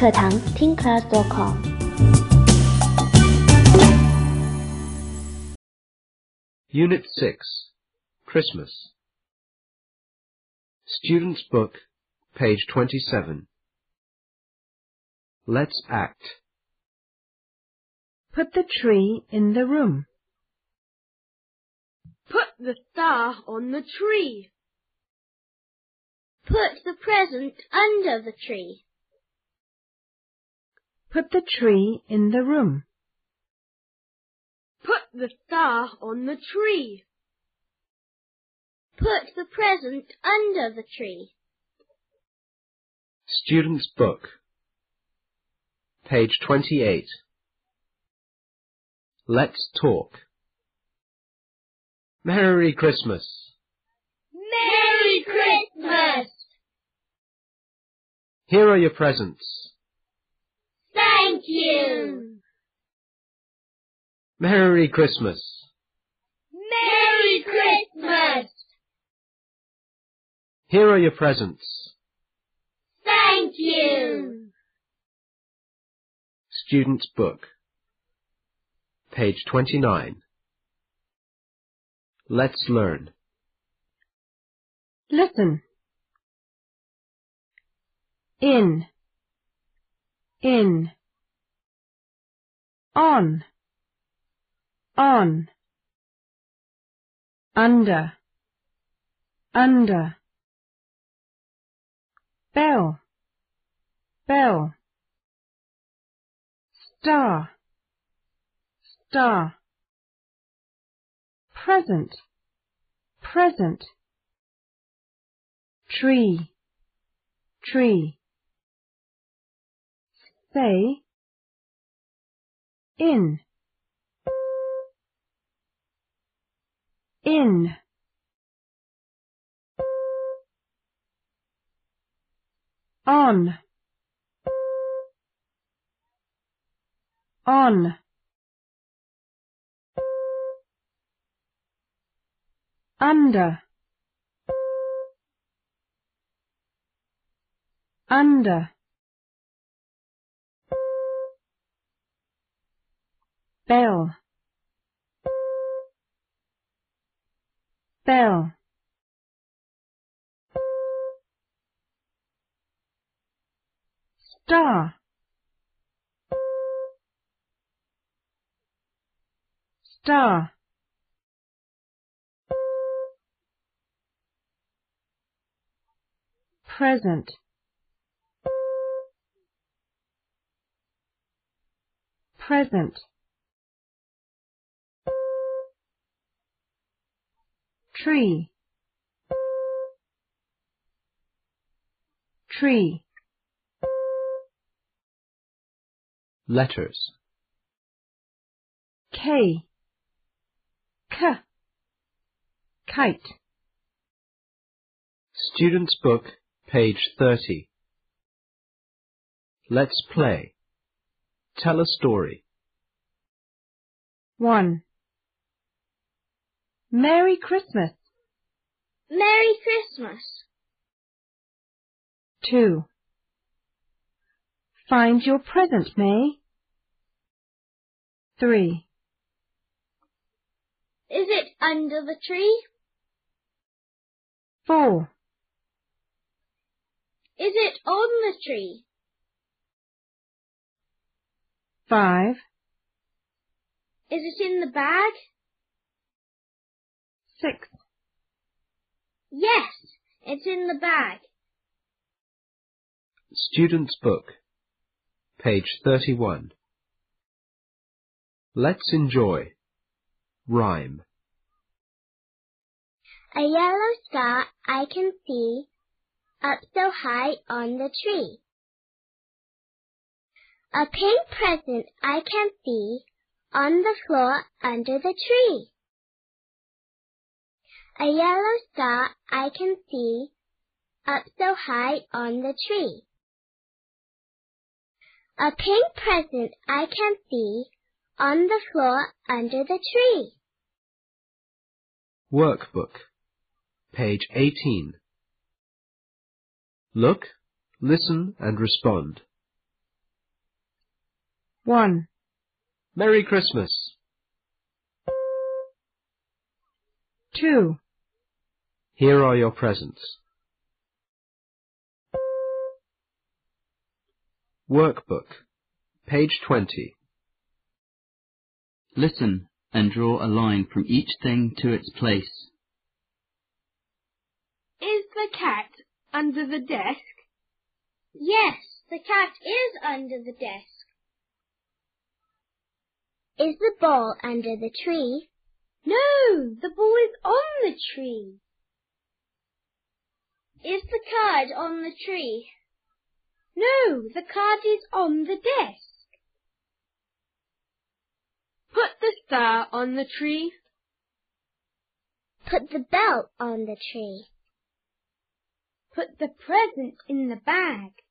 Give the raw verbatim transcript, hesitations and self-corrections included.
课堂 听 class dot com。 Unit six, Christmas. Student's Book, page twenty-seven. Let's act. Put the tree in the room. Put the star on the tree. Put the present under the tree. Put the tree in the room. Put the star on the tree. Put the present under the tree. Student's Book, page twenty-eight. Let's talk. Merry Christmas. Merry Christmas! Here are your presents. Thank you! Merry Christmas. Merry Christmas! Here are your presents. Thank you! Student's Book, page twenty-nine. Let's learn. Listen. In, in. On, on. Under, under. Bell, bell. Star, star. Present, present. Tree, tree. Say, in, in. On, on. Under, under. Bell, bell. Star, star. Present, present. Tree, tree. Letters. K, k. Kite. Student's Book, page thirty. Let's play. Tell a story. One. Merry Christmas. Merry Christmas! Two. Find your present, May. Three. Is it under the tree? Four. Is it on the tree? Five. Is it in the bag? Six. Yes, it's in the bag. Student's Book, page thirty-one. Let's enjoy. Rhyme. A yellow star I can see, up so high on the tree. A pink present I can see, on the floor under the tree. A yellow star I can see, up so high on the tree. A pink present I can see, on the floor under the tree. Workbook, page eighteen. Look, listen and respond. One. Merry Christmas. Two. Here are your presents. Workbook, page twenty. Listen and draw a line from each thing to its place. Is the cat under the desk? Yes, the cat is under the desk. Is the ball under the tree? No, the ball is on the tree. Is the card on the tree? No, the card is on the desk. Put the star on the tree. Put the bell on the tree. Put the present in the bag.